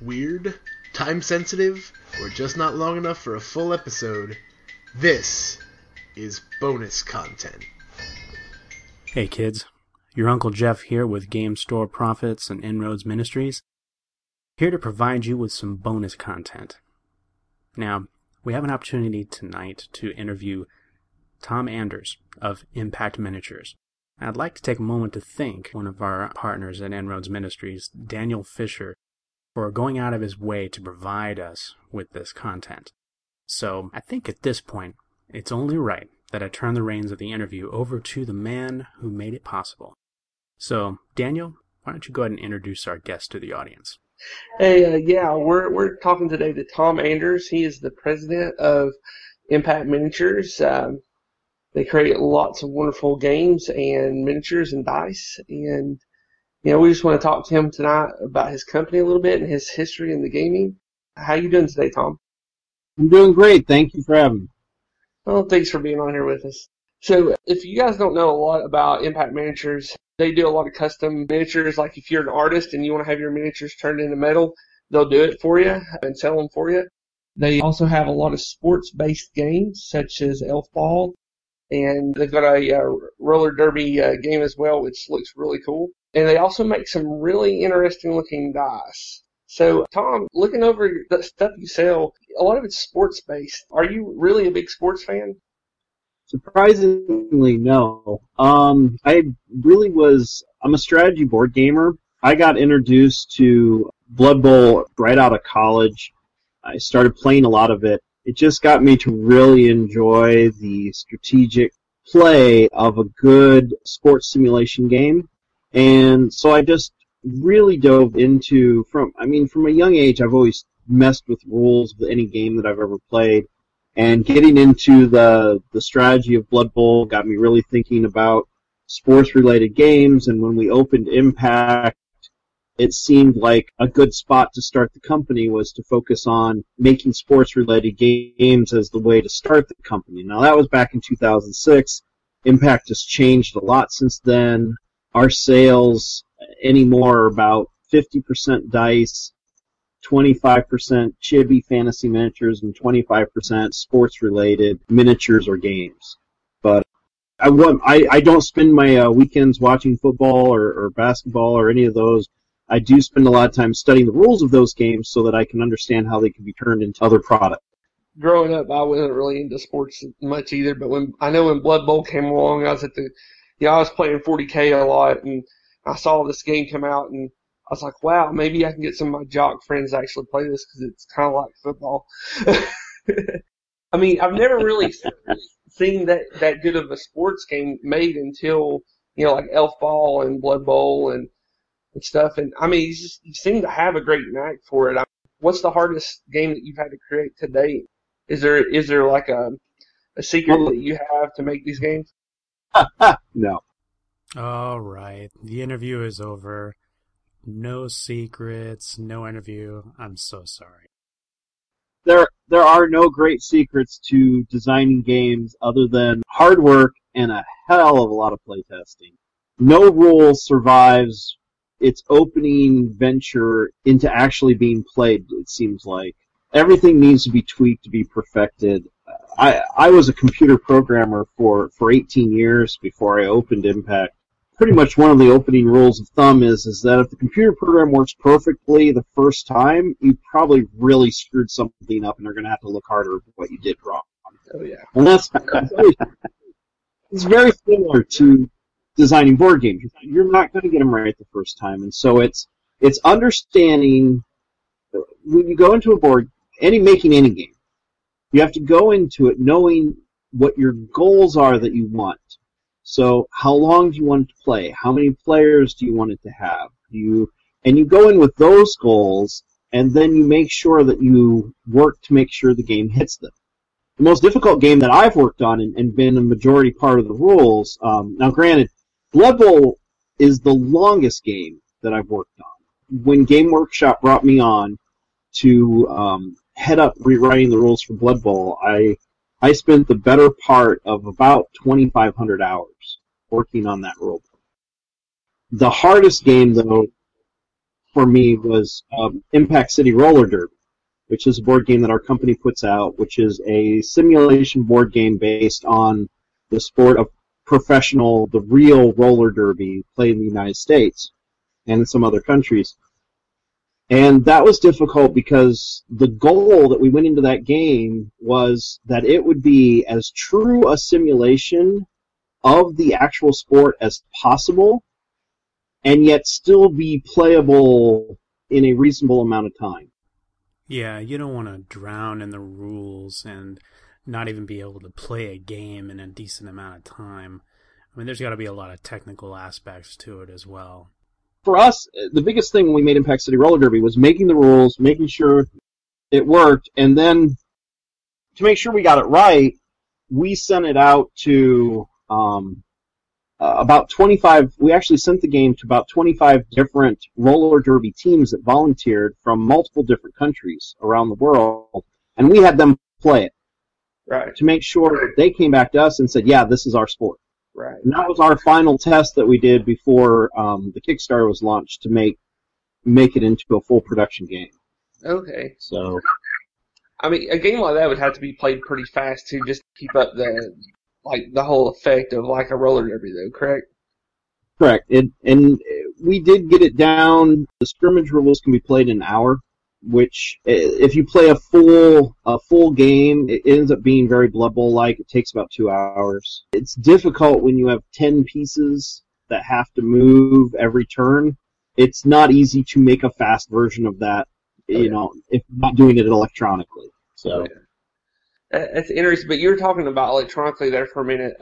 weird, time sensitive, or just not long enough for a full episode, this is bonus content. Hey kids, your Uncle Jeff here with Game Store Profits and Inroads Ministries, here to provide you with some bonus content. Now, we have an opportunity tonight to interview Tom Anders of Impact Miniatures. I'd like to take a moment to thank one of our partners at Inroads Ministries, Daniel Fisher, for going out of his way to provide us with this content. So I think at this point, it's only right that I turn the reins of the interview over to the man who made it possible. So, Daniel, why don't you go ahead and introduce our guest to the audience? Hey, we're talking today to Tom Anders. He is the president of Impact Miniatures. They create lots of wonderful games and miniatures and dice, and we just want to talk to him tonight about his company a little bit and his history in the gaming. How you doing today, Tom? I'm doing great. Thank you for having me. Well, thanks for being on here with us. So, if you guys don't know a lot about Impact Miniatures, they do a lot of custom miniatures. Like if you're an artist and you want to have your miniatures turned into metal, they'll do it for you and sell them for you. They also have a lot of sports-based games such as Elf Ball, and they've got a roller derby game as well, which looks really cool. And they also make some really interesting-looking dice. So, Tom, looking over the stuff you sell, a lot of it's sports-based. Are you really a big sports fan? Surprisingly, no. I'm a strategy board gamer. I got introduced to Blood Bowl right out of college. I started playing a lot of it. It just got me to really enjoy the strategic play of a good sports simulation game. And so I just really dove into, from a young age, I've always messed with rules of any game that I've ever played. And getting into the strategy of Blood Bowl got me really thinking about sports-related games. And when we opened Impact, it seemed like a good spot to start the company was to focus on making sports-related games as the way to start the company. Now, that was back in 2006. Impact has changed a lot since then. Our sales anymore are about 50% dice, 25% chibi fantasy miniatures, and 25% sports-related miniatures or games. But I don't spend my weekends watching football or basketball or any of those. I do spend a lot of time studying the rules of those games so that I can understand how they can be turned into other products. Growing up, I wasn't really into sports much either, but when Blood Bowl came along, I was playing 40K a lot, and I saw this game come out, and I was like, wow, maybe I can get some of my jock friends to actually play this because it's kind of like football. I mean, I've never really seen that good of a sports game made until, like Elf Ball and Blood Bowl and stuff. And, I mean, you seem to have a great knack for it. What's the hardest game that you've had to create to date? Is there like a secret that you have to make these games? No. All right. The interview is over. No secrets, no interview. I'm so sorry. There are no great secrets to designing games other than hard work and a hell of a lot of playtesting. No rule survives its opening venture into actually being played, it seems like. Everything needs to be tweaked to be perfected. I was a computer programmer for 18 years before I opened Impact. Pretty much one of the opening rules of thumb is that if the computer program works perfectly the first time, you probably really screwed something up and are going to have to look harder at what you did wrong. Oh, yeah. And it's very similar to designing board games. You're not going to get them right the first time. And so it's understanding, when you go into making any game, you have to go into it knowing what your goals are that you want. So how long do you want it to play? How many players do you want it to have? And you go in with those goals, and then you make sure that you work to make sure the game hits them. The most difficult game that I've worked on and been a majority part of the rules, now granted, Blood Bowl is the longest game that I've worked on. When Game Workshop brought me on to head up rewriting the rules for Blood Bowl, I spent the better part of about 2,500 hours working on that rule. The hardest game, though, for me was Impact City Roller Derby, which is a board game that our company puts out, which is a simulation board game based on the sport of the real roller derby played in the United States and in some other countries. And that was difficult because the goal that we went into that game was that it would be as true a simulation of the actual sport as possible, and yet still be playable in a reasonable amount of time. Yeah, you don't want to drown in the rules and not even be able to play a game in a decent amount of time. I mean, there's got to be a lot of technical aspects to it as well. For us, the biggest thing when we made Impact City Roller Derby was making the rules, making sure it worked, and then to make sure we got it right, we sent it out to about 25. We actually sent the game to about 25 different roller derby teams that volunteered from multiple different countries around the world, and we had them play it. Right. To make sure that they came back to us and said, yeah, this is our sport. Right. And that was our final test that we did before the Kickstarter was launched to make it into a full production game. Okay. So, I mean, a game like that would have to be played pretty fast to just keep up the whole effect of like a roller derby, though. Correct. Correct. And we did get it down. The scrimmage rules can be played in an hour, which if you play a full game, it ends up being very Blood Bowl-like. It takes about 2 hours. It's difficult when you have 10 pieces that have to move every turn. It's not easy to make a fast version of that, if not doing it electronically. So that's interesting. But you were talking about electronically there for a minute.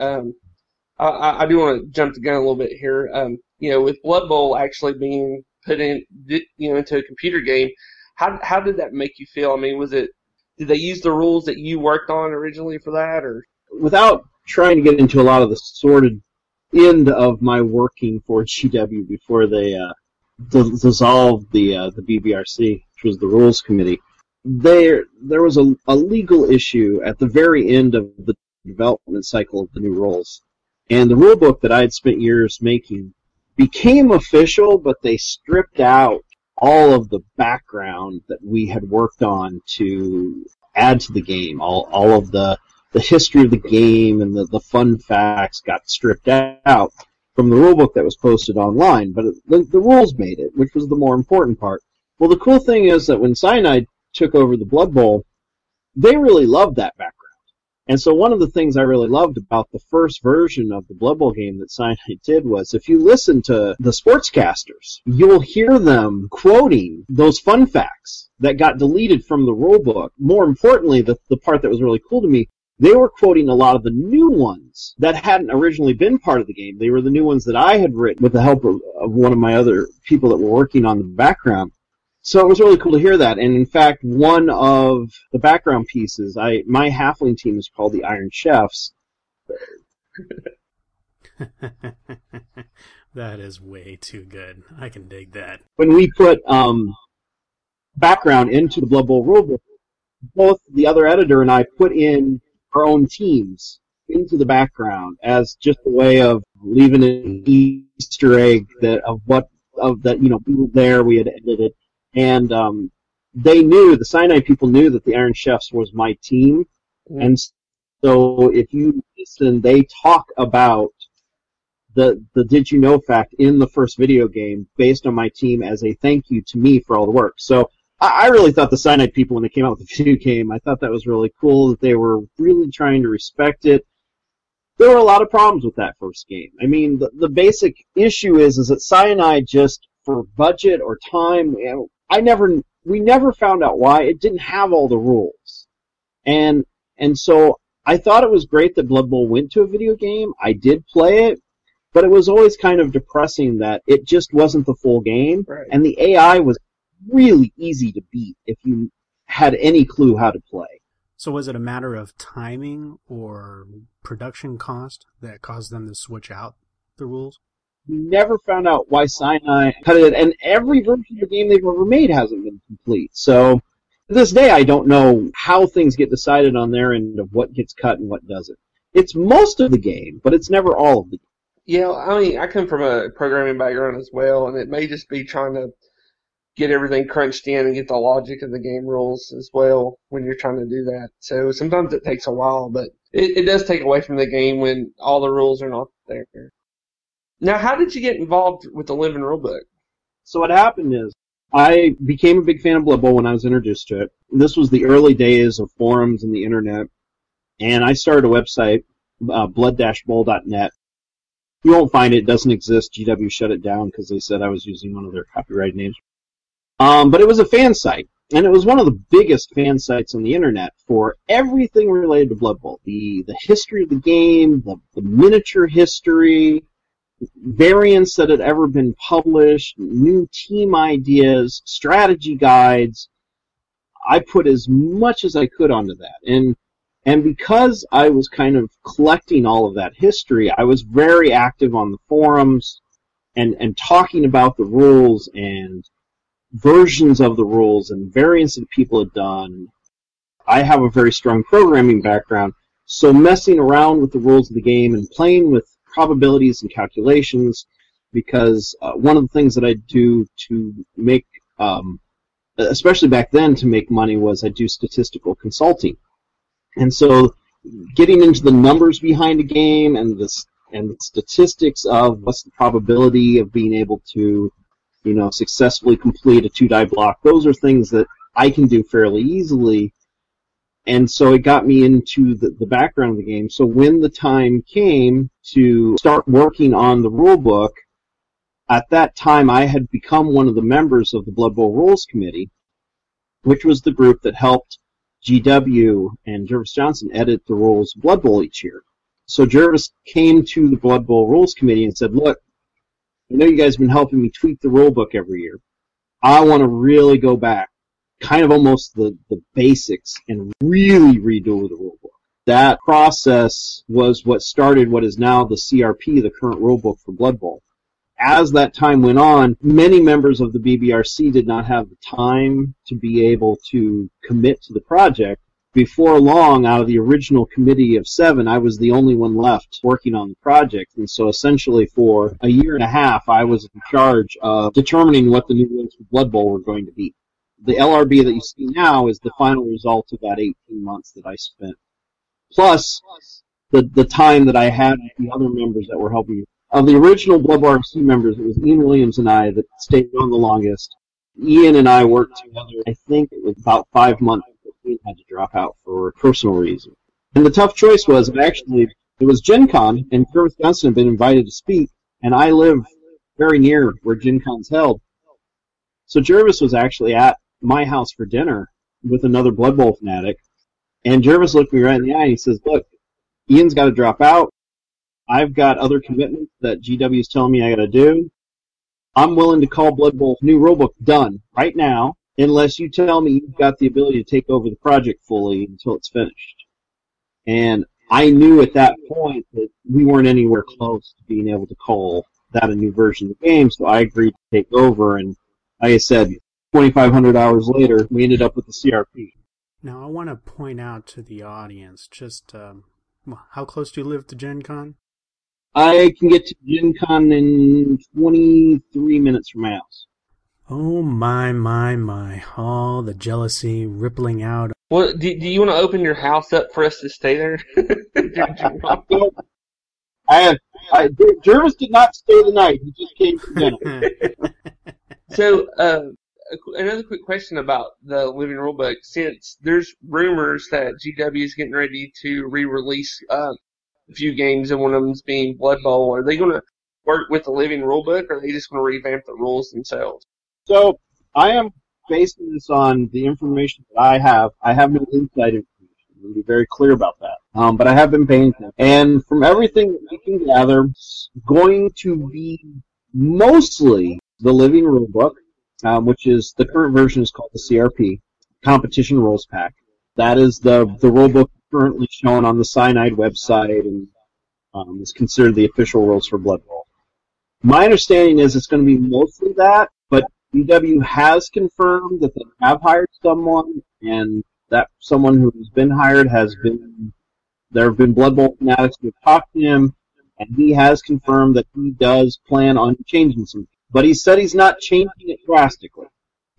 I do want to jump the gun a little bit here. With Blood Bowl actually being put in, into a computer game. How did that make you feel? I mean, did they use the rules that you worked on originally for that, or? Without trying to get into a lot of the sordid end of my working for GW before they dissolved the BBRC, which was the rules committee, there was a legal issue at the very end of the development cycle of the new rules, and the rule book that I had spent years making became official, but they stripped out all of the background that we had worked on to add to the game. All of the history of the game and the fun facts got stripped out from the rulebook that was posted online, but the rules made it, which was the more important part. Well, the cool thing is that when Cyanide took over the Blood Bowl, they really loved that background. And so one of the things I really loved about the first version of the Blood Bowl game that Cyanide did was, if you listen to the sportscasters, you'll hear them quoting those fun facts that got deleted from the rulebook. More importantly, the part that was really cool to me, they were quoting a lot of the new ones that hadn't originally been part of the game. They were the new ones that I had written with the help of one of my other people that were working on the background. So it was really cool to hear that. And in fact, one of the background pieces, my halfling team is called the Iron Chefs. That is way too good. I can dig that. When we put background into the Blood Bowl rulebook, both the other editor and I put in our own teams into the background as just a way of leaving an Easter egg that we were there, we had edited it. And the Cyanide people knew that the Iron Chefs was my team. Mm-hmm. And so if you listen, they talk about the Did You Know fact in the first video game based on my team as a thank you to me for all the work. So I really thought the Cyanide people, when they came out with the video game, I thought that was really cool, that they were really trying to respect it. There were a lot of problems with that first game. I mean, the basic issue is that Cyanide just, for budget or time, we never found out why it didn't have all the rules. And so I thought it was great that Blood Bowl went to a video game. I did play it, but it was always kind of depressing that it just wasn't the full game. Right. And the AI was really easy to beat if you had any clue how to play. So was it a matter of timing or production cost that caused them to switch out the rules? We never found out why Cyanide cut it, and every version of the game they've ever made hasn't been complete. So to this day, I don't know how things get decided on their end of what gets cut and what doesn't. It's most of the game, but it's never all of the game. Yeah, I mean, I come from a programming background as well, and it may just be trying to get everything crunched in and get the logic of the game rules as well when you're trying to do that. So sometimes it takes a while, but it does take away from the game when all the rules are not there. Now, how did you get involved with the Living Rulebook? So what happened is I became a big fan of Blood Bowl when I was introduced to it. This was the early days of forums and the internet, and I started a website, blood-bowl.net. You won't find it. It doesn't exist. GW shut it down because they said I was using one of their copyrighted names. But it was a fan site, and it was one of the biggest fan sites on the internet for everything related to Blood Bowl. The history of the game, the miniature history, variants that had ever been published, new team ideas, strategy guides. I put as much as I could onto that. And because I was kind of collecting all of that history, I was very active on the forums and talking about the rules and versions of the rules and variants that people had done. I have a very strong programming background, so messing around with the rules of the game and playing with probabilities and calculations, because one of the things that I do to make, especially back then to make money, was I do statistical consulting. And so getting into the numbers behind a game and the statistics of what's the probability of being able to, successfully complete a 2-die block, those are things that I can do fairly easily. And so it got me into the background of the game. So when the time came to start working on the rule book, at that time I had become one of the members of the Blood Bowl Rules Committee, which was the group that helped GW and Jervis Johnson edit the rules of Blood Bowl each year. So Jervis came to the Blood Bowl Rules Committee and said, look, I know you guys have been helping me tweak the rule book every year. I want to really go back, kind of almost the basics, and really redo the rule book. That process was what started what is now the CRP, the current rule book for Blood Bowl. As that time went on, many members of the BBRC did not have the time to be able to commit to the project. Before long, out of the original committee of 7, I was the only one left working on the project. And so essentially for a year and a half, I was in charge of determining what the new rules for Blood Bowl were going to be. The LRB that you see now is the final result of that 18 months that I spent. Plus the time that I had with the other members that were helping me. Of the original Blood Bowl RC members, it was Ian Williams and I that stayed on the longest. Ian and I worked together, I think it was about 5 months before Ian had to drop out for personal reasons. And the tough choice was, it was Gen Con, and Jervis Johnson had been invited to speak, and I live very near where Gen Con's held. So Jervis was actually at my house for dinner with another Blood Bowl fanatic, and Jervis looked me right in the eye and he says, look, Ian's got to drop out. I've got other commitments that GW is telling me I got to do. I'm willing to call Blood Bowl new rulebook done right now, unless you tell me you've got the ability to take over the project fully until it's finished. And I knew at that point that we weren't anywhere close to being able to call that a new version of the game, so I agreed to take over. And like I said, 2,500 hours later, we ended up with the CRP. Now, I want to point out to the audience just how close do you live to Gen Con? I can get to Gen Con in 23 minutes from my house. Oh, my. All the jealousy rippling out. Well, do you want to open your house up for us to stay there? Jervis did not stay the night. He just came for dinner. So, another quick question about the Living Rulebook. Since there's rumors that GW is getting ready to re-release a few games, and one of them's being Blood Bowl, are they going to work with the Living Rulebook, or are they just going to revamp the rules themselves? So, I am basing this on the information that I have. I have no inside information. I'm going to be very clear about that. But I have been paying attention. And from everything that we can gather, it's going to be mostly the Living Rulebook, which is the current version is called the CRP, Competition Rules Pack. That is the rulebook currently shown on the Cyanide website and is considered the official rules for Blood Bowl. My understanding is it's going to be mostly that, but GW has confirmed that they have hired someone, and that someone who has been hired there have been Blood Bowl fanatics who have talked to him, and he has confirmed that he does plan on changing some. But he said he's not changing it drastically.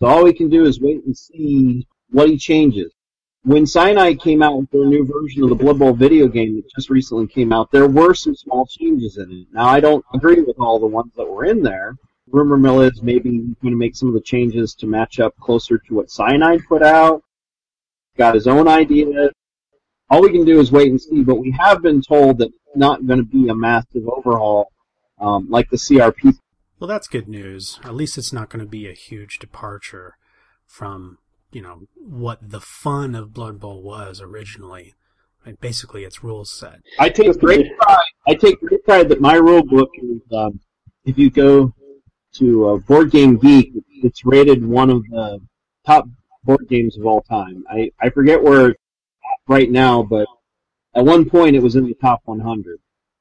So all we can do is wait and see what he changes. When Cyanide came out with their new version of the Blood Bowl video game that just recently came out, there were some small changes in it. Now, I don't agree with all the ones that were in there. Rumor mill is maybe he's going to make some of the changes to match up closer to what Cyanide put out. Got his own ideas. All we can do is wait and see, but we have been told that it's not going to be a massive overhaul like the CRP. Well, that's good news. At least it's not going to be a huge departure from, what the fun of Blood Bowl was originally. Like, basically, its rules set. I take great pride that my rule book is, if you go to Board Game Geek, it's rated one of the top board games of all time. I forget where it's at right now, but at one point it was in the top 100.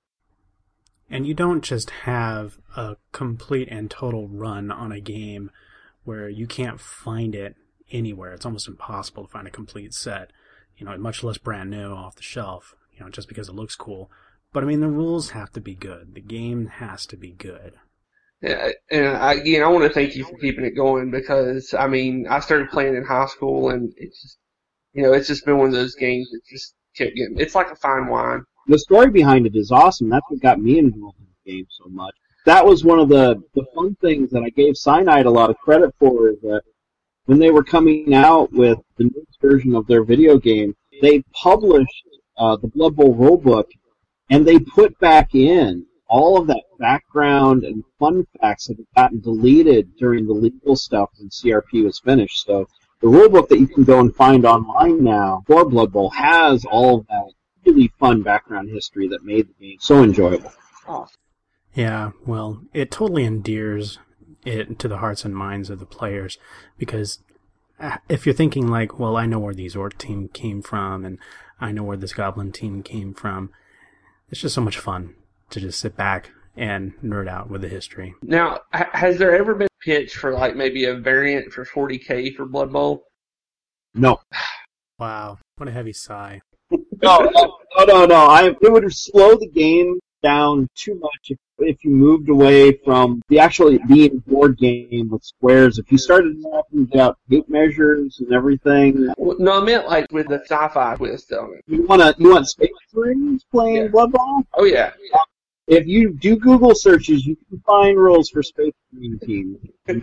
And you don't just have a complete and total run on a game where you can't find it anywhere. It's almost impossible to find a complete set, much less brand new off the shelf, just because it looks cool. But, the rules have to be good. The game has to be good. Yeah, and I want to thank you for keeping it going because, I started playing in high school and it's just, it's just been one of those games that just kept getting, it's like a fine wine. The story behind it is awesome. That's what got me involved in the game so much. That was one of the fun things that I gave Cyanide a lot of credit for, is that when they were coming out with the newest version of their video game, they published the Blood Bowl rulebook, and they put back in all of that background and fun facts that had gotten deleted during the legal stuff when CRP was finished. So the rulebook that you can go and find online now for Blood Bowl has all of that really fun background history that made the game so enjoyable. Oh. Yeah, well, it totally endears it to the hearts and minds of the players, because if you're thinking like, well, I know where the Orc team came from, and I know where this Goblin team came from, it's just so much fun to just sit back and nerd out with the history. Now, has there ever been a pitch for like maybe a variant for 40K for Blood Bowl? No. Wow, what a heavy sigh. No. It would slow the game down too much if you moved away from the actually being a board game with squares. If you started talking about tape measures and everything. No, I meant like with the sci-fi twist on it. You want Space Marines playing Blood Bowl? Oh yeah. If you do Google searches, you can find rules for Space Marine teams.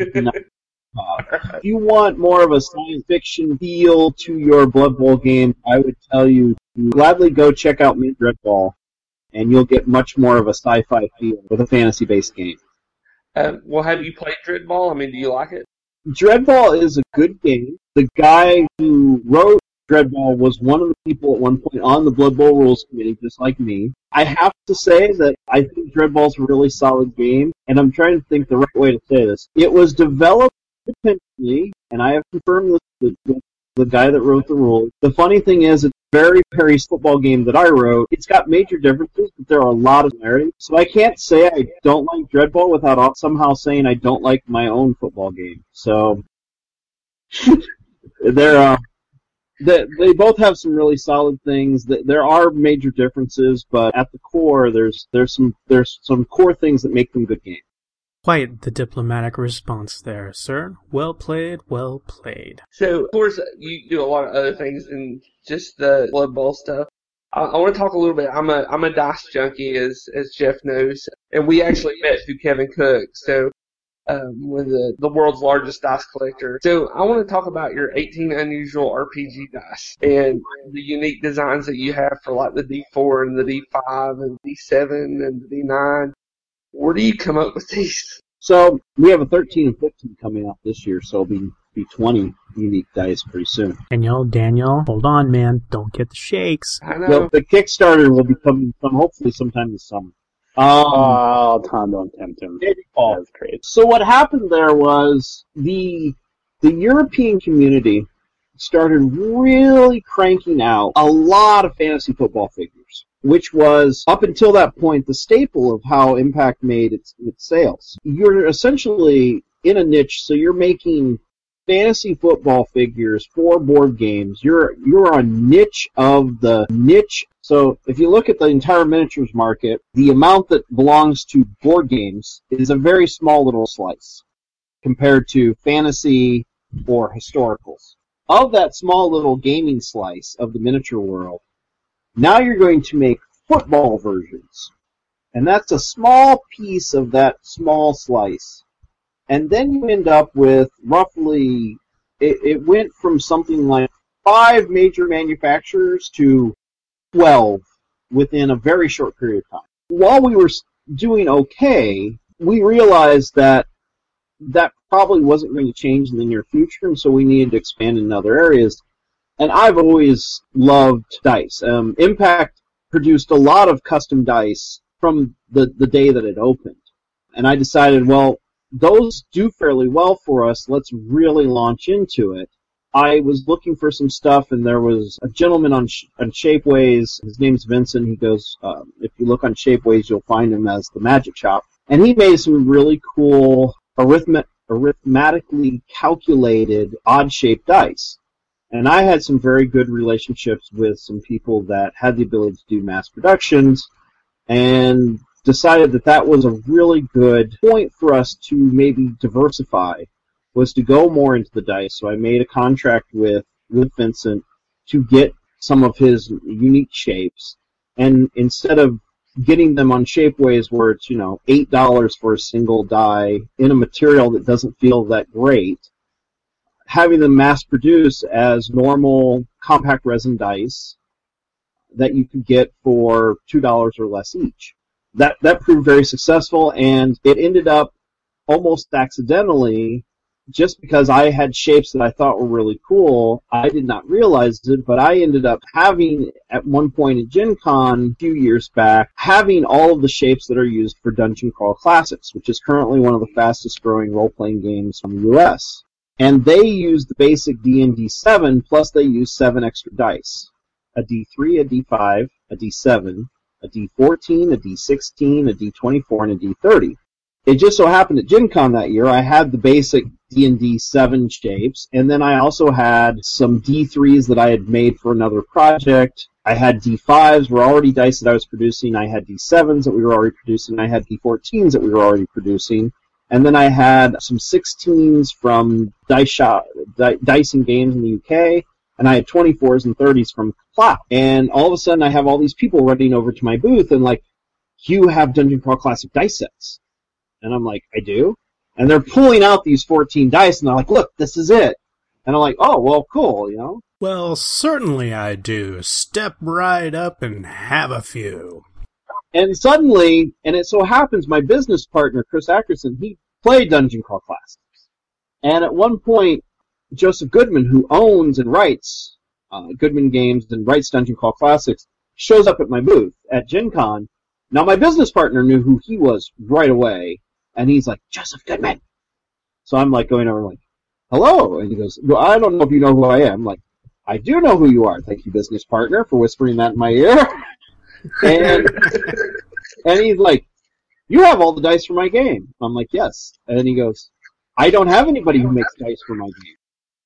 If you want more of a science fiction feel to your Blood Bowl game, I would tell you to gladly go check out Dreadball, and you'll get much more of a sci-fi feel with a fantasy-based game. Well, have you played Dreadball? Do you like it? Dreadball is a good game. The guy who wrote Dreadball was one of the people at one point on the Blood Bowl rules committee, just like me. I have to say that I think Dreadball's a really solid game, and I'm trying to think the right way to say this. It was developed independently, and I have confirmed this with the guy that wrote the rules. The funny thing is, it's very Perry's football game that I wrote. It's got major differences, but there are a lot of similarities. So I can't say I don't like Dreadball without somehow saying I don't like my own football game. So they both have some really solid things. There are major differences, but at the core, there's some core things that make them good games. Quite the diplomatic response there, sir. Well played, well played. So, of course, you do a lot of other things than just the Blood Bowl stuff. I want to talk a little bit. I'm a dice junkie, as Jeff knows, and we actually met through Kevin Cook. So, with the world's largest dice collector. So, I want to talk about your 18 unusual RPG dice and the unique designs that you have for like the D4 and the D5 and D7 and the D9. Where do you come up with these? So we have a 13 and 15 coming out this year, so it'll be 20 unique dice pretty soon. Daniel, hold on, man. Don't get the shakes. I know. The Kickstarter will be coming hopefully sometime this summer. Tom, don't tempt him. That's great. So what happened there was the European community started really cranking out a lot of fantasy football figures, which was, up until that point, the staple of how Impact made its sales. You're essentially in a niche, so you're making fantasy football figures for board games. You're a niche of the niche. So if you look at the entire miniatures market, the amount that belongs to board games is a very small little slice compared to fantasy or historicals. Of that small little gaming slice of the miniature world, now you're going to make football versions. And that's a small piece of that small slice. And then you end up with roughly, it went from something like 5 major manufacturers to 12 within a very short period of time. While we were doing okay, we realized that probably wasn't going to change in the near future, and so we needed to expand in other areas. And I've always loved dice. Impact produced a lot of custom dice from the day that it opened. And I decided, well, those do fairly well for us. Let's really launch into it. I was looking for some stuff, and there was a gentleman on Shapeways. His name's Vincent. He goes, if you look on Shapeways, you'll find him as the Magic Shop. And he made some really cool arithmetically calculated odd-shaped dice. And I had some very good relationships with some people that had the ability to do mass productions, and decided that was a really good point for us to maybe diversify, was to go more into the dice. So I made a contract with Vincent to get some of his unique shapes, and instead of getting them on Shapeways where it's, $8 for a single die in a material that doesn't feel that great, having them mass produce as normal compact resin dice that you could get for $2 or less each. That proved very successful, and it ended up almost accidentally, just because I had shapes that I thought were really cool. I did not realize it, but I ended up having, at one point at Gen Con a few years back, having all of the shapes that are used for Dungeon Crawl Classics, which is currently one of the fastest growing role-playing games from the US. And they use the basic D&D 7, plus they use 7 extra dice. A D3, a D5, a D7, a D14, a D16, a D24, and a D30. It just so happened at Gen Con that year, I had the basic D&D 7 shapes, and then I also had some D3s that I had made for another project. I had D5s, were already dice that I was producing. I had D7s that we were already producing. I had D14s that we were already producing. And then I had some 16s from Dice and Games in the UK, and I had 24s and 30s from Plow. And all of a sudden, I have all these people running over to my booth and like, you have Dungeon Crawl Classic dice sets. And I'm like, I do? And they're pulling out these 14 dice, and they're like, look, this is it. And I'm like, oh, well, cool, Well, certainly I do. Step right up and have a few. And suddenly, and it so happens, my business partner, Chris Ackerson, he played Dungeon Crawl Classics. And at one point, Joseph Goodman, who owns and writes Goodman Games and writes Dungeon Crawl Classics, shows up at my booth at Gen Con. Now, my business partner knew who he was right away, and he's like, Joseph Goodman. So I'm like going over like, hello. And he goes, well, I don't know if you know who I am. I'm like, I do know who you are. Thank you, business partner, for whispering that in my ear. And he's like, you have all the dice for my game. I'm like, yes. And then he goes, I don't have anybody who makes dice for my game.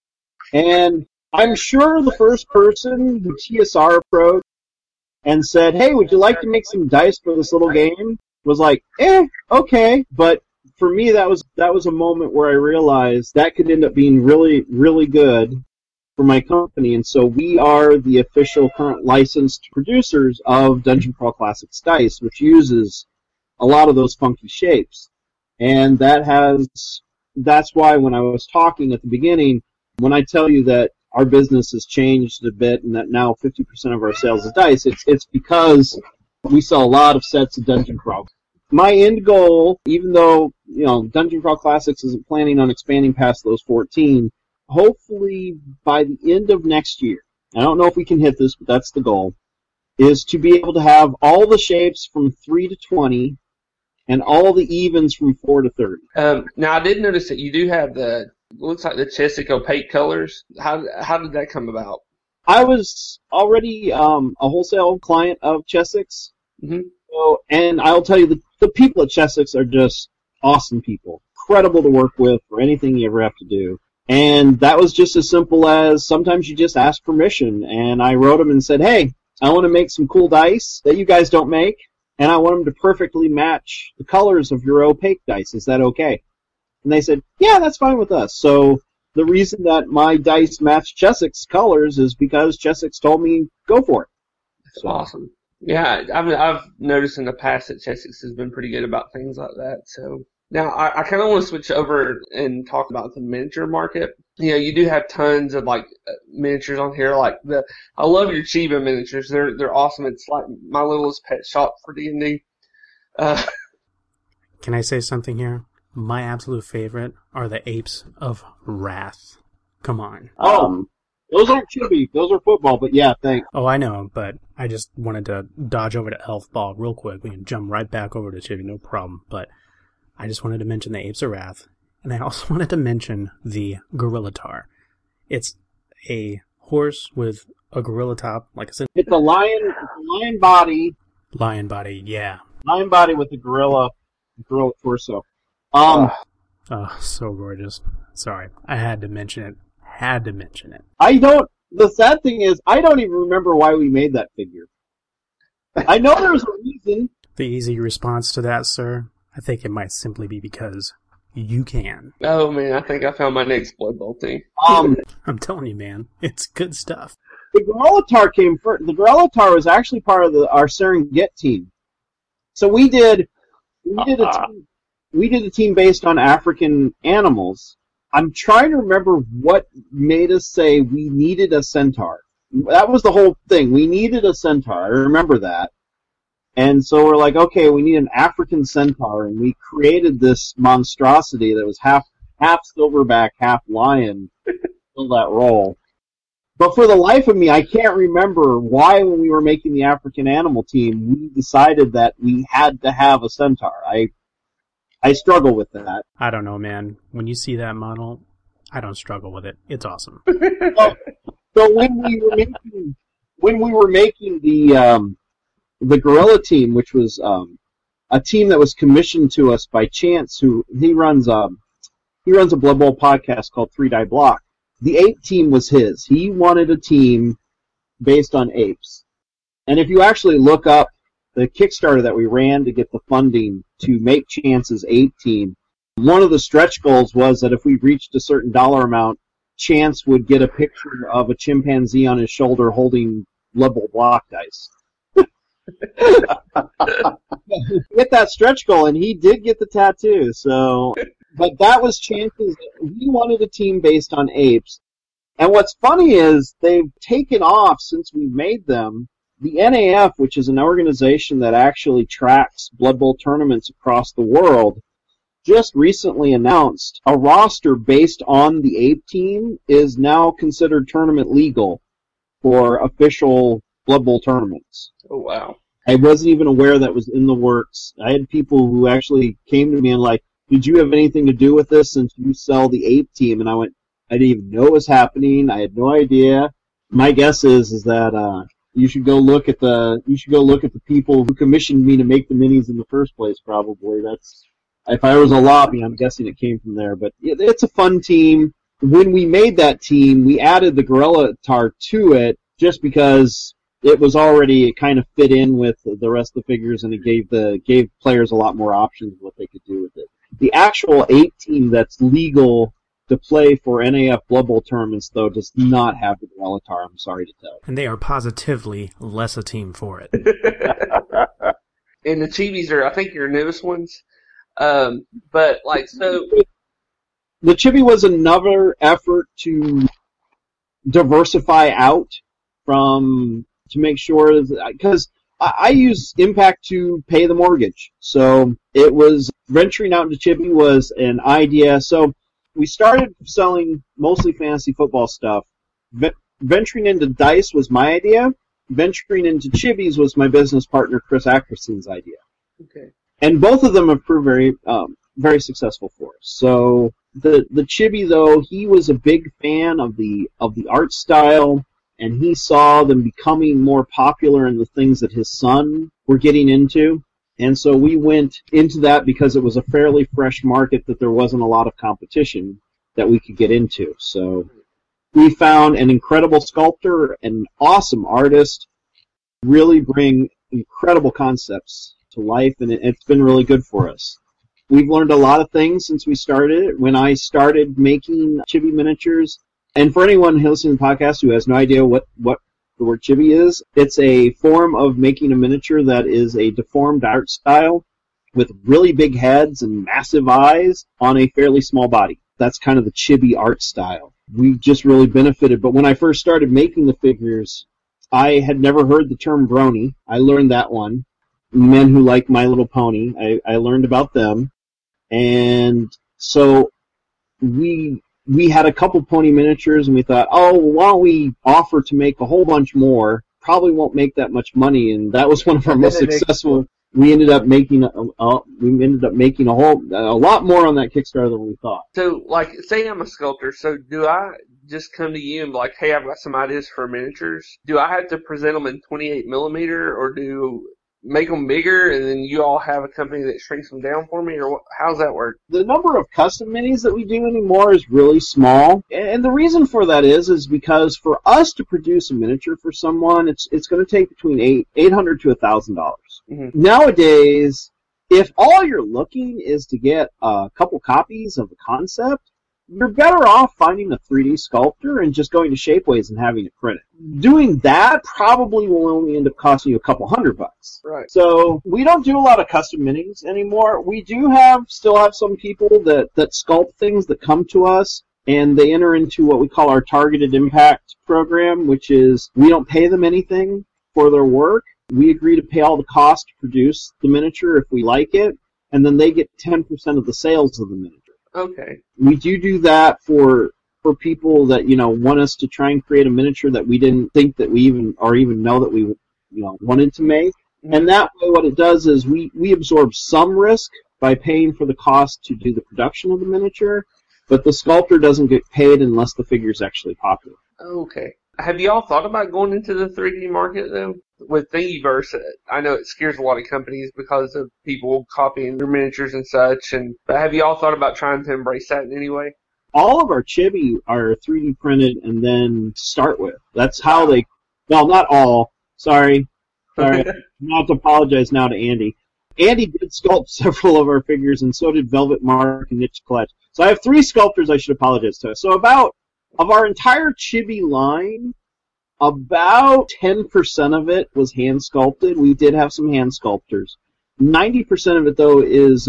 And I'm sure the first person who TSR approached and said, hey, would you like to make some dice for this little game? Was like, okay. But for me, that was a moment where I realized that could end up being really, really good for my company. And so we are the official current licensed producers of Dungeon Crawl Classics Dice, which uses a lot of those funky shapes. And that's why when I was talking at the beginning, when I tell you that our business has changed a bit and that now 50% of our sales is dice, it's because we sell a lot of sets of Dungeon Crawl. My end goal, even though, Dungeon Crawl Classics isn't planning on expanding past those 14, hopefully by the end of next year, I don't know if we can hit this, but that's the goal, is to be able to have all the shapes from 3 to 20 and all the evens from 4 to 30. Now, I did notice that you do have looks like the Chesic opaque colors. How did that come about? I was already a wholesale client of Chesic's. Mm-hmm. So, and I'll tell you, the people at Chesic's are just awesome people. Incredible to work with for anything you ever have to do. And that was just as simple as sometimes you just ask permission. And I wrote them and said, hey, I want to make some cool dice that you guys don't make, and I want them to perfectly match the colors of your opaque dice. Is that okay? And they said, yeah, that's fine with us. So the reason that my dice match Chessex colors is because Chessex told me go for it. That's awesome. Yeah, I've noticed in the past that Chessex has been pretty good about things like that. So now I kind of want to switch over and talk about the miniature market. You do have tons of like miniatures on here. I love your Chiba miniatures. They're awesome. It's like my littlest pet shop for D&D. Can I say something here? My absolute favorite are the Apes of Wrath. Come on. Those aren't chibi. Those are football, but yeah, thanks. Oh, I know, but I just wanted to dodge over to Elf Ball real quick. We can jump right back over to chibi, no problem. But I just wanted to mention the Apes of Wrath, and I also wanted to mention the Gorillatar. It's a horse with a gorilla top, like I said. It's a lion body. Lion body, yeah. Lion body with a gorilla torso. Oh, so gorgeous. Sorry, I had to mention it. The sad thing is, I don't even remember why we made that figure. I know there's a reason. The easy response to that, sir, I think it might simply be because you can. Oh man, I think I found my next Blood Bowl team. I'm telling you, man, it's good stuff. The Gorillatar came first. The Gorillatar was actually part of our Serengeti team. So we did a team based on African animals. I'm trying to remember what made us say we needed a centaur. That was the whole thing. We needed a centaur. I remember that. And so we're like, okay, we need an African centaur, and we created this monstrosity that was half silverback, half lion, to fill that role. But for the life of me, I can't remember why, when we were making the African animal team, we decided that we had to have a centaur. I struggle with that. I don't know, man. When you see that model, I don't struggle with it. It's awesome. So when we were making the Gorilla team, which was a team that was commissioned to us by Chance, he runs a Blood Bowl podcast called 3 Die Block. The ape team was his. He wanted a team based on apes. And if you actually look up the Kickstarter that we ran to get the funding to make Chance's ape team, one of the stretch goals was that if we reached a certain dollar amount, Chance would get a picture of a chimpanzee on his shoulder holding Blood Bowl block dice. Get that stretch goal, and he did get the tattoo. So, but that was Chance's. He wanted a team based on apes. And what's funny is they've taken off since we made them. The NAF, which is an organization that actually tracks Blood Bowl tournaments across the world, just recently announced a roster based on the ape team is now considered tournament legal for official Blood Bowl tournaments. Oh, wow. I wasn't even aware that was in the works. I had people who actually came to me and like, did you have anything to do with this since you sell the ape team? And I went, I didn't even know it was happening. I had no idea. My guess is that you should go look at the people who commissioned me to make the minis in the first place. Probably that's, if I was a lobby, I'm guessing it came from there. But it's a fun team. When we made that team, we added the Gorillatar to it just because it was already, it kind of fit in with the rest of the figures, and it gave players a lot more options of what they could do with it. The actual ape team that's legal to play for NAF Blood Bowl tournaments, though, does not have the Gorillatar, I'm sorry to tell you. And they are positively less a team for it. And the Chibis are, I think, your newest ones. But, like, so... The Chibi was another effort to diversify out to make sure, because I use Impact to pay the mortgage. So it was, venturing out into Chibi was an idea. So we started selling mostly fantasy football stuff. Venturing into dice was my idea. Venturing into Chibis was my business partner Chris Ackerson's idea. Okay. And both of them have proved very, very successful for us. So the Chibi, though, he was a big fan of the art style, and he saw them becoming more popular in the things that his son were getting into. And so we went into that because it was a fairly fresh market that there wasn't a lot of competition that we could get into. So we found an incredible sculptor, an awesome artist, really bring incredible concepts to life, and it's been really good for us. We've learned a lot of things since we started. When I started making chibi miniatures, and for anyone who listens to the podcast who has no idea what the word chibi is, it's a form of making a miniature that is a deformed art style with really big heads and massive eyes on a fairly small body. That's kind of the chibi art style. We just really benefited. But when I first started making the figures, I had never heard the term brony. I learned that one. Men Who Like My Little Pony. I learned about them. And so we had a couple pony miniatures, and we thought, oh, well, why don't we offer to make a whole bunch more? Probably won't make that much money, and that was one of our most successful. We ended up making a lot more on that Kickstarter than we thought. So, like, say I'm a sculptor, so do I just come to you and be like, hey, I've got some ideas for miniatures? Do I have to present them in 28 millimeter, or do make them bigger, and then you all have a company that shrinks them down for me, or how's that work? The number of custom minis that we do anymore is really small, and the reason for that is because for us to produce a miniature for someone, it's going to take between $800 to $1,000. Mm-hmm. Nowadays, if all you're looking is to get a couple copies of the concept, you're better off finding a 3D sculptor and just going to Shapeways and having it printed. Doing that probably will only end up costing you a couple $100. Right. So we don't do a lot of custom minis anymore. We do still have some people that sculpt things that come to us, and they enter into what we call our targeted impact program, which is we don't pay them anything for their work. We agree to pay all the cost to produce the miniature if we like it, and then they get 10% of the sales of the miniature. Okay. We do that for people that, want us to try and create a miniature that we didn't think that we even know that we, wanted to make. Mm-hmm. And that way what it does is we absorb some risk by paying for the cost to do the production of the miniature, but the sculptor doesn't get paid unless the figure is actually popular. Okay. Have you all thought about going into the 3D market, though? With Thingiverse, I know it scares a lot of companies because of people copying their miniatures and such. But have you all thought about trying to embrace that in any way? All of our chibi are 3D printed and then to start with. That's how they... Well, not all. Sorry. I have to apologize now to Andy. Andy did sculpt several of our figures, and so did Velvet Mark and Niche Clutch. So I have 3 sculptors I should apologize to. So of our entire chibi line, about 10% of it was hand sculpted. We did have some hand sculptors. 90% of it, though, is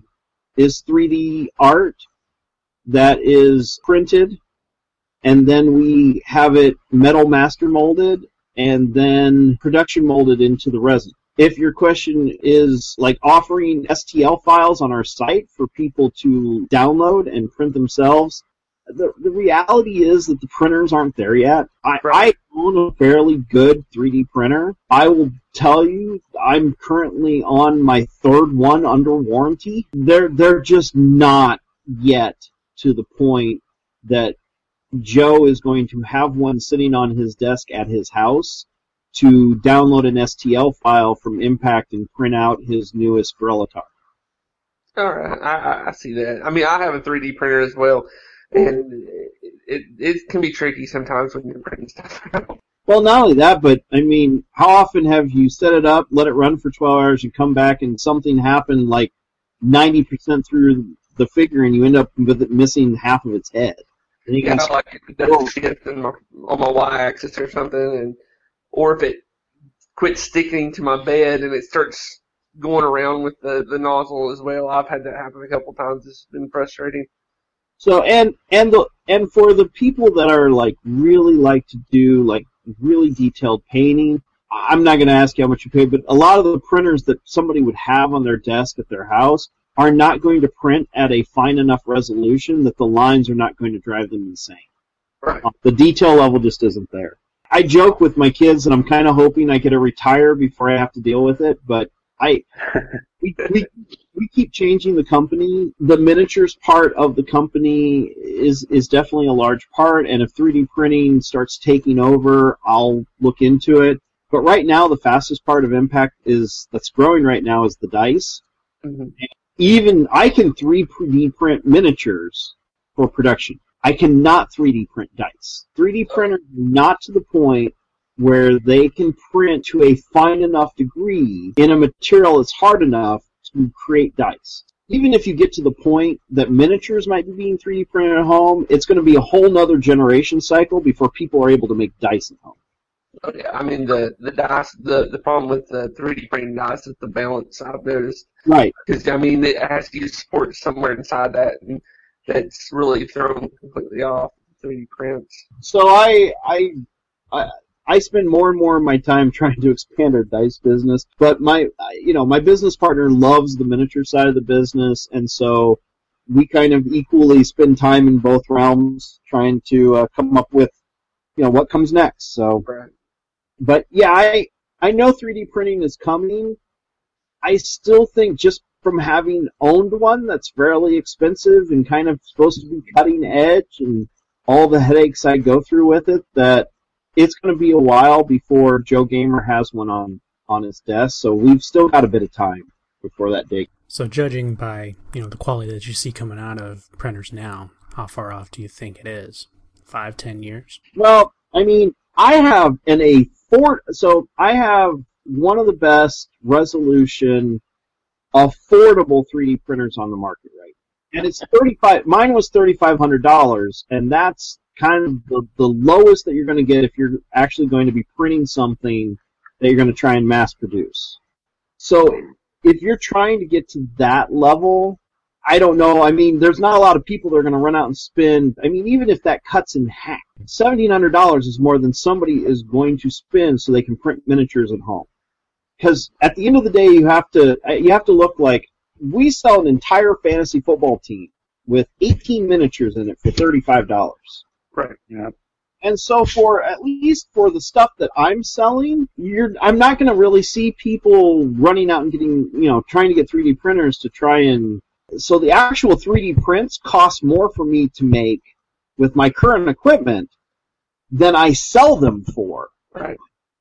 3D art that is printed, and then we have it metal master molded and then production molded into the resin. If your question is like offering STL files on our site for people to download and print themselves, the reality is that the printers aren't there yet. I own a fairly good 3D printer. I will tell you, I'm currently on my 3rd one under warranty. They're just not yet to the point that Joe is going to have one sitting on his desk at his house to download an STL file from Impact and print out his newest Gorilla-Tar. All right, I see that. I mean, I have a 3D printer as well. And it can be tricky sometimes when you're printing stuff out. Well, not only that, but, I mean, how often have you set it up, let it run for 12 hours, and come back and something happened like 90% through the figure, and you end up with it missing half of its head? And you like it doesn't shift on my y-axis or something, or if it quits sticking to my bed and it starts going around with the nozzle as well. I've had that happen a couple times. It's been frustrating. So and for the people that are really like to do really detailed painting, I'm not going to ask you how much you pay, but a lot of the printers that somebody would have on their desk at their house are not going to print at a fine enough resolution that the lines are not going to drive them insane. Right. The detail level just isn't there. I joke with my kids that I'm kind of hoping I get to retire before I have to deal with it, but we keep changing the company. The miniatures part of the company is definitely a large part, and if 3D printing starts taking over, I'll look into it. But right now, the fastest part of Impact that's growing right now is the dice. Mm-hmm. Even I can 3D print miniatures for production. I cannot 3D print dice. 3D printers are not to the point where they can print to a fine enough degree in a material that's hard enough to create dice. even if you get to the point that miniatures might be being 3D printed at home, it's going to be a whole nother generation cycle before people are able to make dice at home. Oh, yeah. I mean, the dice, the problem with the 3D printing dice is the balance, I've noticed. Right. Because, I mean, it has to use sports somewhere inside that, and that's really thrown completely off 3D prints. So I spend more and more of my time trying to expand our dice business, but my business partner loves the miniature side of the business, and so we kind of equally spend time in both realms trying to come up with, what comes next. So, Right. But yeah, I know 3D printing is coming. I still think just from having owned one that's fairly expensive and kind of supposed to be cutting edge and all the headaches I go through with it, that it's going to be a while before Joe Gamer has one on his desk, so we've still got a bit of time before that day. So judging by, the quality that you see coming out of printers now, how far off do you think it is? 5, 10 years? Well, I mean, I have I have one of the best resolution, affordable 3D printers on the market, right? And it's mine was $3,500, and that's kind of the lowest that you're going to get if you're actually going to be printing something that you're going to try and mass produce. So if you're trying to get to that level, I don't know. I mean, there's not a lot of people that are going to run out and spend. I mean, even if that cuts in half, $1,700 is more than somebody is going to spend so they can print miniatures at home. Because at the end of the day, you have to look like we sell an entire fantasy football team with 18 miniatures in it for $35. Right. Yeah. And so at least for the stuff that I'm selling, I'm not going to really see people running out and getting, trying to get 3D printers to try and. So the actual 3D prints cost more for me to make with my current equipment than I sell them for. Right.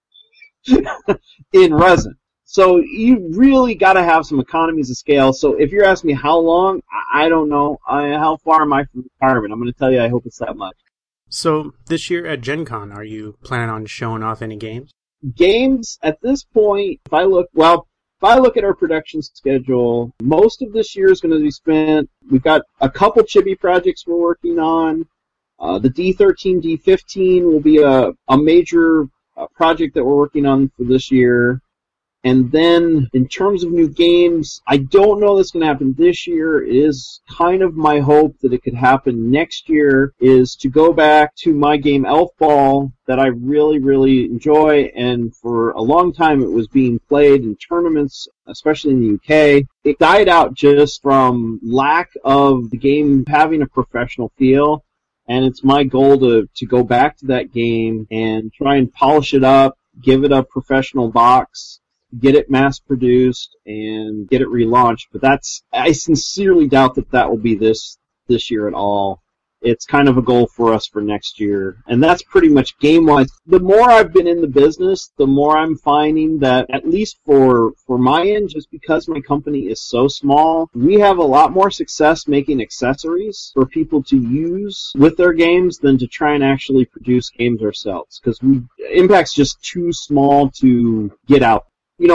In resin. So you really got to have some economies of scale. So if you're asking me how long, I don't know. How far am I from retirement? I'm going to tell you I hope it's that much. So this year at Gen Con, are you planning on showing off any games? Games, at this point, if I look at our production schedule, most of this year is going to be spent. We've got a couple chibi projects we're working on. The D13, D15 will be a major project that we're working on for this year. And then, in terms of new games, I don't know that's going to happen this year. It is kind of my hope that it could happen next year, is to go back to my game Elf Ball that I really, really enjoy. And for a long time, it was being played in tournaments, especially in the UK. It died out just from lack of the game having a professional feel. And it's my goal to go back to that game and try and polish it up, give it a professional box, get it mass-produced, and get it relaunched. But I sincerely doubt that will be this year at all. It's kind of a goal for us for next year. And that's pretty much game-wise. The more I've been in the business, the more I'm finding that, at least for my end, just because my company is so small, we have a lot more success making accessories for people to use with their games than to try and actually produce games ourselves. Because Impact's just too small to get out.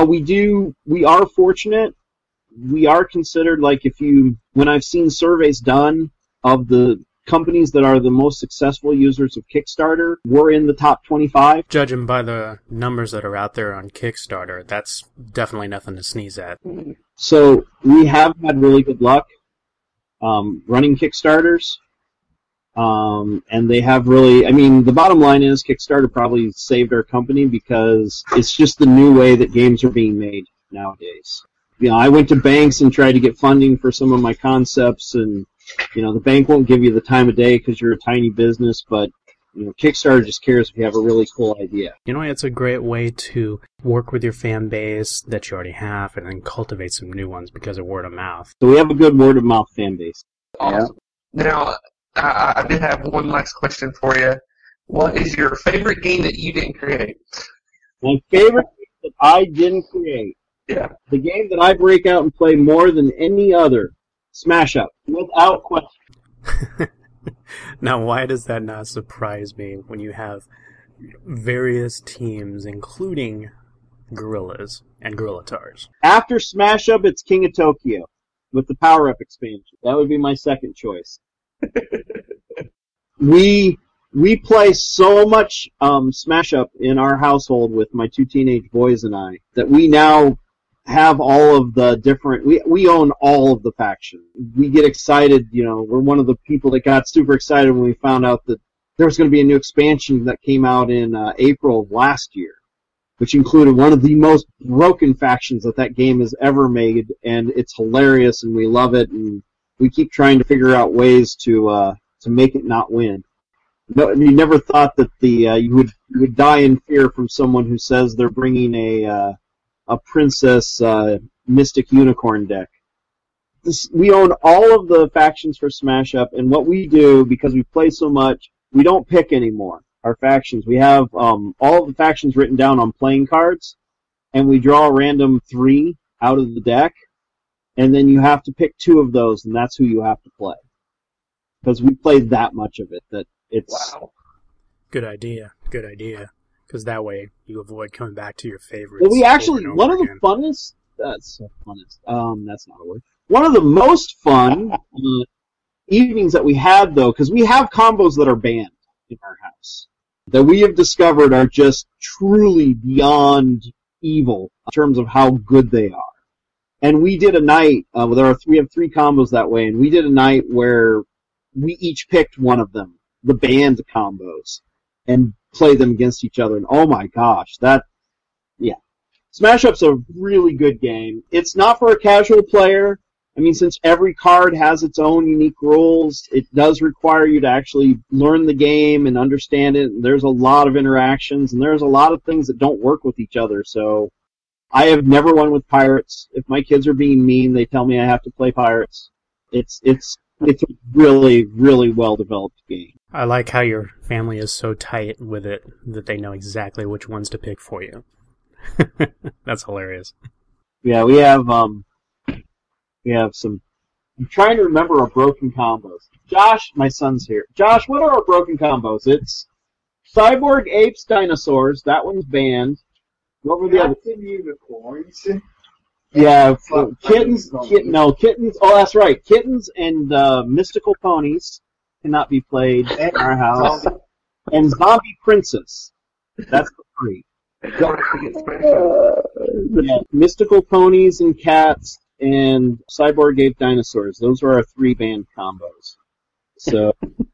We are fortunate. We are considered, when I've seen surveys done of the companies that are the most successful users of Kickstarter, we're in the top 25. Judging by the numbers that are out there on Kickstarter, that's definitely nothing to sneeze at. So we have had really good luck running Kickstarters. And they have really, the bottom line is Kickstarter probably saved our company because it's just the new way that games are being made nowadays. I went to banks and tried to get funding for some of my concepts, and, the bank won't give you the time of day because you're a tiny business, but, Kickstarter just cares if you have a really cool idea. It's a great way to work with your fan base that you already have and then cultivate some new ones because of word of mouth. So we have a good word of mouth fan base. Awesome. Yeah. Now, I did have one last question for you. What is your favorite game that you didn't create? My favorite game that I didn't create? Yeah. The game that I break out and play more than any other, Smash Up, without question. Now, why does that not surprise me when you have various teams, including Gorillas and Gorilla Tars? After Smash Up, it's King of Tokyo. with the power-up expansion. That would be my second choice. We play so much Smash Up in our household with my 2 teenage boys and I that we now have all of the different. We own all of the factions. We get excited. We're one of the people that got super excited when we found out that there was going to be a new expansion that came out in April of last year, which included one of the most broken factions that game has ever made, and it's hilarious, and we love it, and we keep trying to figure out ways to make it not win. No, you never thought that you would die in fear from someone who says they're bringing a princess mystic unicorn deck. We own all of the factions for Smash Up, and what we do, because we play so much, we don't pick anymore. Our factions. We have all of the factions written down on playing cards, and we draw a random 3 out of the deck, and then you have to pick 2 of those, and that's who you have to play. Because we play that much of it that it's... Wow. Good idea. Because that way you avoid coming back to your favorites. Well, we actually, one of the funnest... That's not a word. One of the most fun evenings that we had, though, because we have combos that are banned in our house that we have discovered are just truly beyond evil in terms of how good they are. And we did a night, we have 3 combos that way, and we did a night where we each picked one of them, the banned combos, and played them against each other. And oh my gosh, Smash Up's a really good game. It's not for a casual player. I mean, since every card has its own unique rules, it does require you to actually learn the game and understand it. And there's a lot of interactions, and there's a lot of things that don't work with each other. So I have never won with pirates. If my kids are being mean, they tell me I have to play pirates. It's a really, really well-developed game. I like how your family is so tight with it that they know exactly which ones to pick for you. That's hilarious. Yeah, we have some... I'm trying to remember our broken combos. Josh, my son's here. Josh, what are our broken combos? It's Cyborg, Apes, Dinosaurs. That one's banned. What were the other? Unicorns. Yeah, kittens. Kittens. Oh, that's right. Kittens and mystical ponies cannot be played in our house. And Zombie Princess. That's the 3. Yeah, mystical ponies and cats and Cyborg, Ape, Dinosaurs. Those are our 3 banned combos. So,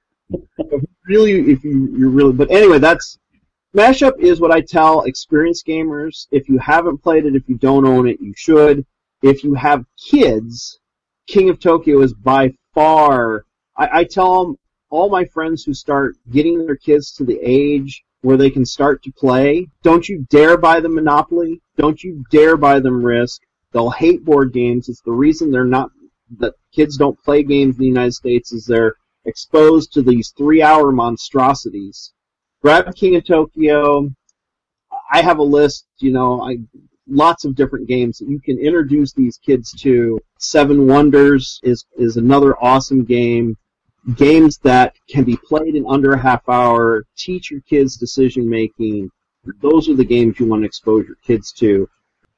but anyway, that's Smash Up is what I tell experienced gamers. If you haven't played it, if you don't own it, you should. If you have kids, King of Tokyo is by far... I tell them, all my friends who start getting their kids to the age where they can start to play, don't you dare buy them Monopoly. Don't you dare buy them Risk. They'll hate board games. It's the reason that kids don't play games in the United States is they're exposed to these 3-hour monstrosities. Grab King of Tokyo. I have a list, lots of different games that you can introduce these kids to. 7 Wonders is another awesome game. Games that can be played in under a half hour, teach your kids decision making. Those are the games you want to expose your kids to.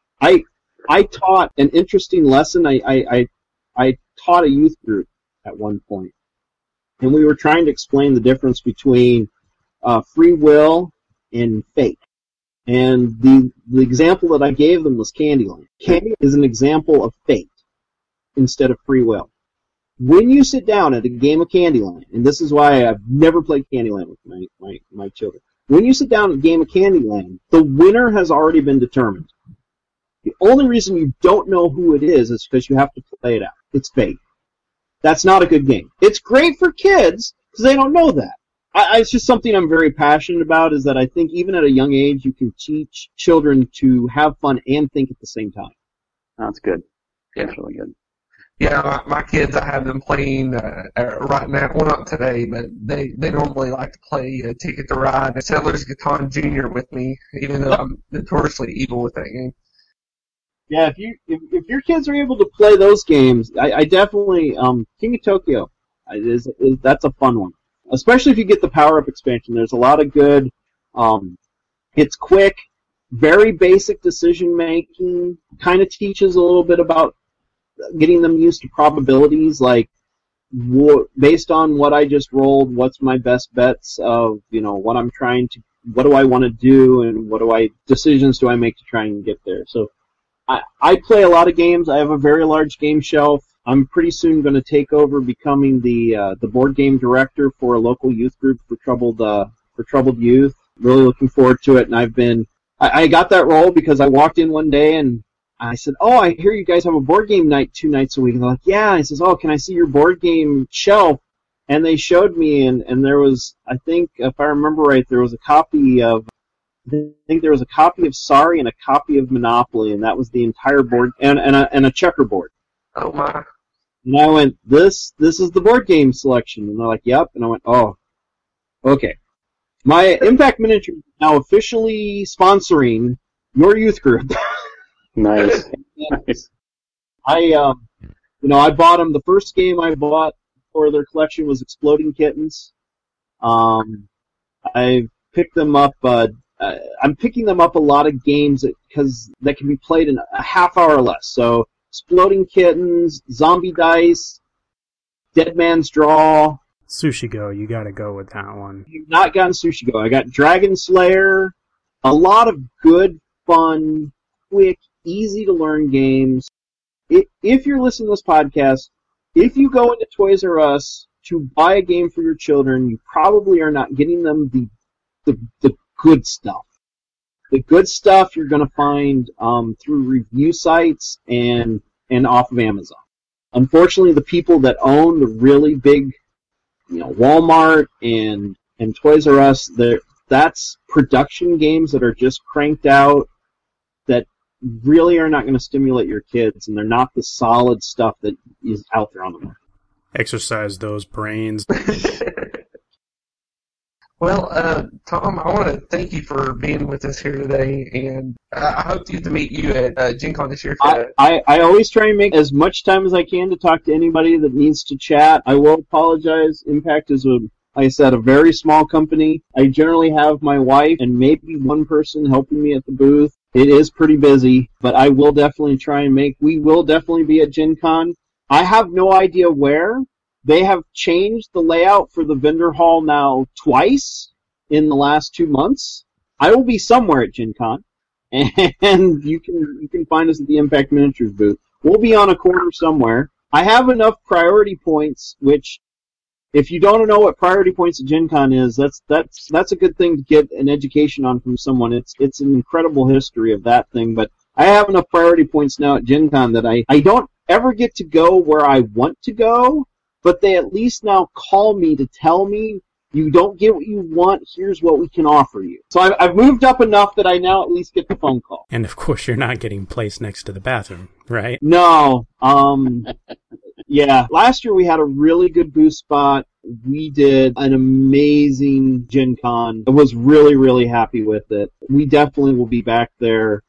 I taught an interesting lesson. I taught a youth group at one point, and we were trying to explain the difference between free will and fate. And the example that I gave them was Candyland. Candy is an example of fate instead of free will. When you sit down at a game of Candyland, and this is why I've never played Candyland with my children, when you sit down at a game of Candyland, the winner has already been determined. The only reason you don't know who it is because you have to play it out. It's fate. That's not a good game. It's great for kids because they don't know that. It's just something I'm very passionate about, is that I think even at a young age you can teach children to have fun and think at the same time. That's good. That's really good. Yeah, my kids, I have them playing right now. Well, not today, but they normally like to play Ticket to Ride and Settlers of Catan Jr. with me, even though I'm notoriously evil with that game. Yeah, if your kids are able to play those games, I definitely King of Tokyo that's a fun one. Especially if you get the power-up expansion. There's a lot of good. It's quick, very basic decision making. Kind of teaches a little bit about getting them used to probabilities, like based on what I just rolled, what's my best bets of, what do I want to do, and decisions do I make to try and get there. So I play a lot of games. I have a very large game shelf. I'm pretty soon going to take over becoming the board game director for a local youth group for troubled youth. Really looking forward to it, and I got that role because I walked in one day and I said, "Oh, I hear you guys have a board game night 2 nights a week." And they're like, "Yeah." I says, "Oh, can I see your board game shelf?" And they showed me, and there was, I think, if I remember right, there was a copy of Sorry and a copy of Monopoly, and that was the entire board, and a checkerboard. Oh my! And I went, "This is the board game selection," and they're like, "Yep." And I went, "Oh, okay." My Impact Miniature is now officially sponsoring your youth group. Nice. Nice. I bought them. The first game I bought for their collection was Exploding Kittens. I picked them up. I'm picking them up a lot of games that can be played in a half hour or less. So Exploding Kittens, Zombie Dice, Dead Man's Draw. Sushi Go, you gotta go with that one. You've not gotten Sushi Go. I got Dragon Slayer. A lot of good, fun, quick, easy-to-learn games. If you're listening to this podcast, if you go into Toys R Us to buy a game for your children, you probably are not getting them the good stuff. The good stuff you're going to find through review sites and off of Amazon. Unfortunately, the people that own the really big, Walmart and Toys R Us, that's production games that are just cranked out that really are not going to stimulate your kids, and they're not the solid stuff that is out there on the market. Exercise those brains. Well, Tom, I want to thank you for being with us here today, and I hope to get to meet you at Gen Con this year. I always try and make as much time as I can to talk to anybody that needs to chat. I will apologize. Impact is, like I said, a very small company. I generally have my wife and maybe one person helping me at the booth. It is pretty busy, but I will definitely we will definitely be at Gen Con. I have no idea where. They have changed the layout for the vendor hall now twice in the last 2 months. I will be somewhere at Gen Con, and you can find us at the Impact Miniatures booth. We'll be on a corner somewhere. I have enough priority points, which, if you don't know what priority points at Gen Con is, that's a good thing to get an education on from someone. It's an incredible history of that thing, but I have enough priority points now at Gen Con that I don't ever get to go where I want to go, but they at least now call me to tell me, you don't get what you want, here's what we can offer you. So I've moved up enough that I now at least get the phone call. And of course you're not getting placed next to the bathroom, right? No. Yeah. Last year we had a really good booth spot. We did an amazing Gen Con. I was really, really happy with it. We definitely will be back there.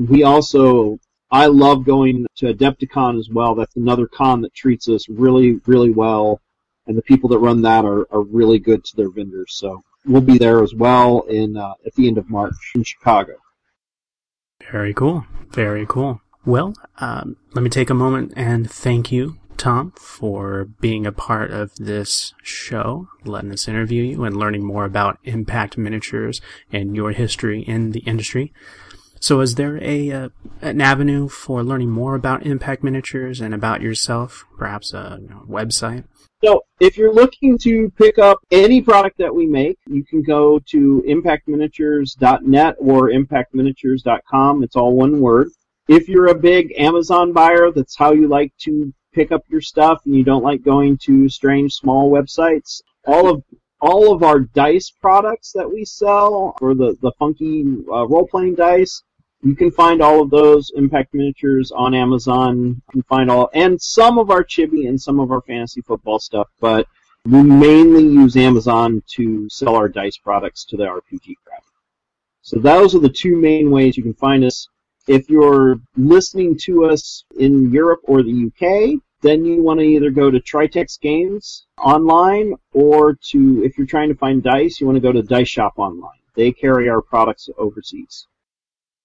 I love going to Adepticon as well. That's another con that treats us really, really well. And the people that run that are really good to their vendors. So we'll be there as well at the end of March in Chicago. Very cool. Very cool. Well, let me take a moment and thank you, Tom, for being a part of this show, letting us interview you and learning more about Impact Miniatures and your history in the industry. So is there an avenue for learning more about Impact Miniatures and about yourself, perhaps a website? So if you're looking to pick up any product that we make, you can go to impactminiatures.net or impactminiatures.com. It's all one word. If you're a big Amazon buyer, that's how you like to pick up your stuff and you don't like going to strange small websites, all of our dice products that we sell, or the funky role-playing dice, you can find all of those Impact Miniatures on Amazon. You can find and some of our chibi and some of our fantasy football stuff, but we mainly use Amazon to sell our dice products to the RPG crowd. So those are the two main ways you can find us. If you're listening to us in Europe or the UK, then you want to either go to Tritex Games online, or if you're trying to find dice, you want to go to Dice Shop online. They carry our products overseas.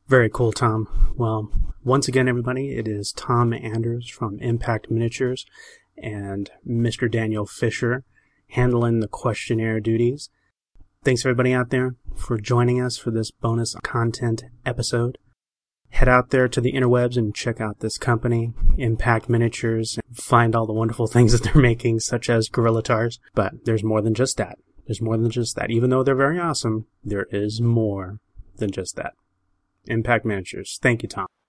Very cool, Tom. Well, once again, everybody, it is Tom Anders from Impact Miniatures and Mr. Daniel Fisher handling the questionnaire duties. Thanks, everybody out there, for joining us for this bonus content episode. Head out there to the interwebs and check out this company, Impact Miniatures, and find all the wonderful things that they're making, such as Gorilla Tars. But there's more than just that. There's more than just that. Even though they're very awesome, there is more than just that. Impact Miniatures. Thank you, Tom.